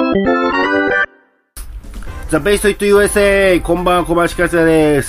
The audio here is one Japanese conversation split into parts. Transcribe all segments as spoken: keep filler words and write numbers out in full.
ザ・ベイスト・イット・ユーエスエー、こんばんは、小林克也です。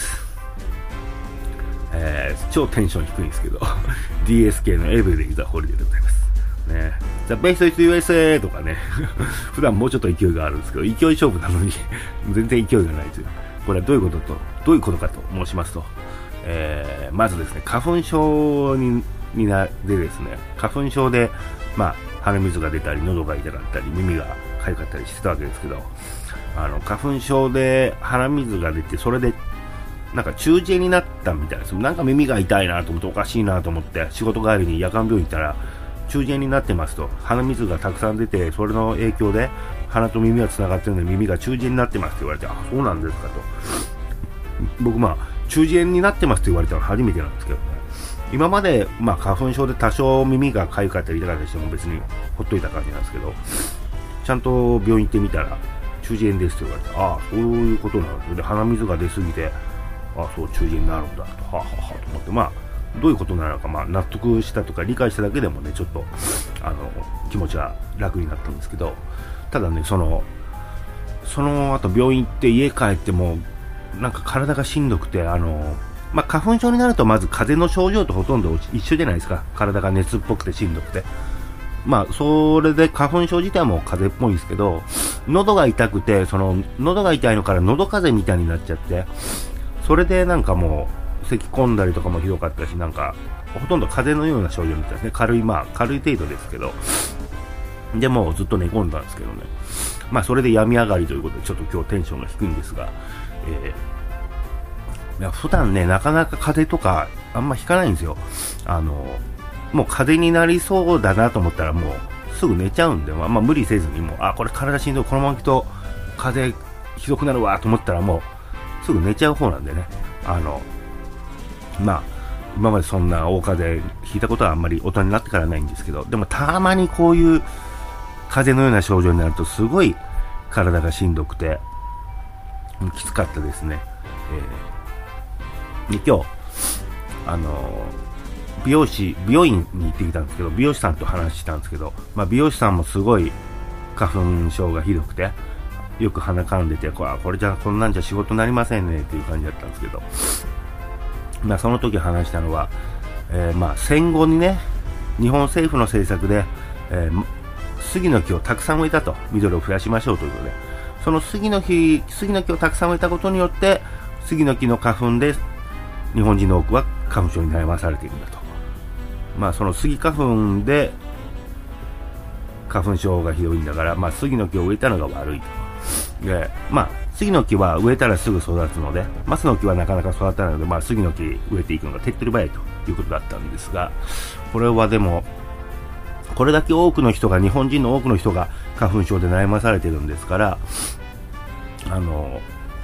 えー、超テンション低いんですけどディーエスケー のエブリデイ・ザ・ホリデーでございますね。ザ・ベイスト・イット・ユーエスエー とかね普段もうちょっと勢いがあるんですけど、勢い勝負なのに全然勢いがないという。これはどういうこととどういうことかと申しますと、えー、まずですね、花粉症にになでですね、花粉症でまあ鼻水が出たり、喉が痛かったり、耳が痒かったりしてたわけですけど、あの花粉症で鼻水が出て、それでなんか中耳炎になったみたいです。なんか耳が痛いなと思って、おかしいなと思って仕事帰りに夜間病院行ったら、中耳炎になってますと、鼻水がたくさん出て、それの影響で鼻と耳がつながってるので耳が中耳炎になってますって言われて、あ、そうなんですかと。僕まあ中耳炎になってますって言われたのは初めてなんですけどね。今までまあ花粉症で多少耳が痒かったり痛かったりしても別にほっといた感じなんですけど、ちゃんと病院行ってみたら中耳炎ですって言われて、ああそういうことなんですよ。で鼻水が出すぎて、ああそう中耳炎になるんだと、はあ、はあはあ、と思って、まあどういうことなのか、まあ、納得したとか理解しただけでもね、ちょっとあの気持ちは楽になったんですけど、ただね、そのその後病院行って家帰ってもなんか体がしんどくて、あのまあ、花粉症になるとまず風邪の症状とほとんど一緒じゃないですか。体が熱っぽくてしんどくて、まあそれで花粉症自体も風邪っぽいんですけど、喉が痛くて、その喉が痛いのから喉風邪みたいになっちゃって、それでなんかもう咳き込んだりとかもひどかったし、なんかほとんど風邪のような症状みたいですね。軽い、まあ軽い程度ですけど、でもずっと寝込んだんですけどね。まあそれで病み上がりということで、ちょっと今日テンションが低いんですが、えーいや普段ね、なかなか風邪とかあんまひかないんですよ。あのもう風邪になりそうだなと思ったらもうすぐ寝ちゃうんで、まあ、まあ無理せずに、もうあこれ体しんどい、このまま行くと風邪ひどくなるわと思ったらもうすぐ寝ちゃう方なんでね。あのまあ今までそんな大風邪ひいたことはあんまり大人になってからないんですけど、でもたまにこういう風邪のような症状になるとすごい体がしんどくてきつかったですね。えーで今日、あのー、美容師美容院に行ってきたんですけど、美容師さんと話したんですけど、まあ、美容師さんもすごい花粉症がひどくて、よく鼻かんでて、これ、これじゃこんなんじゃ仕事になりませんねっていう感じだったんですけど、まあ、その時話したのは、えー、まあ戦後にね、日本政府の政策で、えー、杉の木をたくさん植えたと、緑を増やしましょうということで、その杉の木杉の木をたくさん植えたことによって、杉の木の花粉で日本人の多くは花粉症に悩まされているんだと。まあその杉花粉で花粉症がひどいんだから、まあ杉の木を植えたのが悪いと。で、まあ杉の木は植えたらすぐ育つので、松の木はなかなか育たないので、まあ杉の木植えていくのが手っ取り早いということだったんですが、これはでもこれだけ多くの人が、日本人の多くの人が花粉症で悩まされているんですから、あの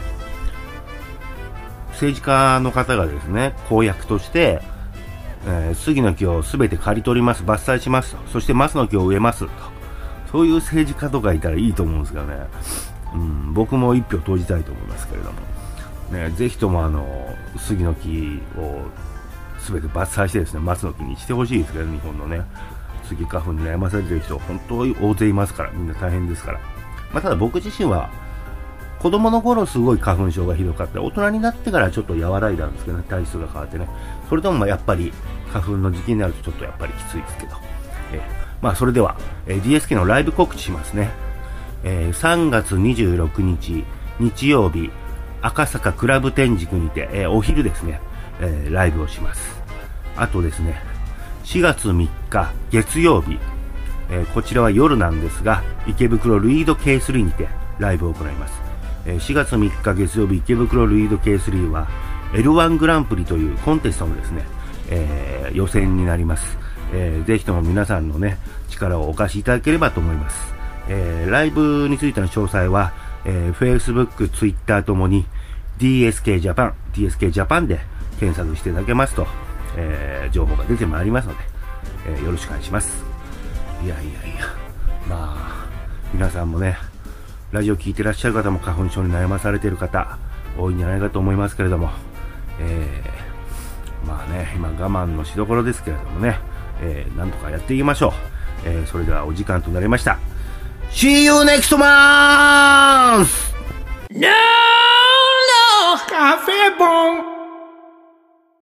政治家の方がですね、公約として、えー、杉の木をすべて刈り取ります、伐採しますと、そして松の木を植えますと、そういう政治家とかいたらいいと思うんですけどね、うん、僕も一票投じたいと思いますけれども、ね、ぜひともあの杉の木をすべて伐採してですね、松の木にしてほしいですけど、日本のね、杉花粉に悩まされている人、本当に大勢いますから、みんな大変ですから。まあ、ただ僕自身は子供の頃すごい花粉症がひどかった。大人になってからちょっと和らいだんですけどね、体質が変わってね。それでもまあやっぱり花粉の時期になるとちょっとやっぱりきついですけど。えー、まあそれでは、えー、ディーエスケー のライブ告知しますね。えー、さんがつにじゅうろくにち日曜日、赤坂クラブ天竺にて、えー、お昼ですね、えー、ライブをします。あとですね、しがつみっか月曜日、えー、こちらは夜なんですが、池袋ルイード ケースリー にてライブを行います。しがつみっか月曜日、池袋ルイード ケースリー は エルワン グランプリというコンテストのですね、えー、予選になります。えー、ぜひとも皆さんのね、力をお貸しいただければと思います。えー、ライブについての詳細は、えー、Facebook、Twitter ともに ディーエスケー Japan、ディーエスケー Japan で検索していただけますと、えー、情報が出てまいりますので、えー、よろしくお願いします。いやいやいや、まあ皆さんもね、ラジオ聞いてらっしゃる方も花粉症に悩まされている方多いんじゃないかと思いますけれども、えー、まあね、今我慢のしどころですけれどもね、えー、なんとかやっていきましょう。えー、それではお時間となりました。 See you next month! No, no! カフェボン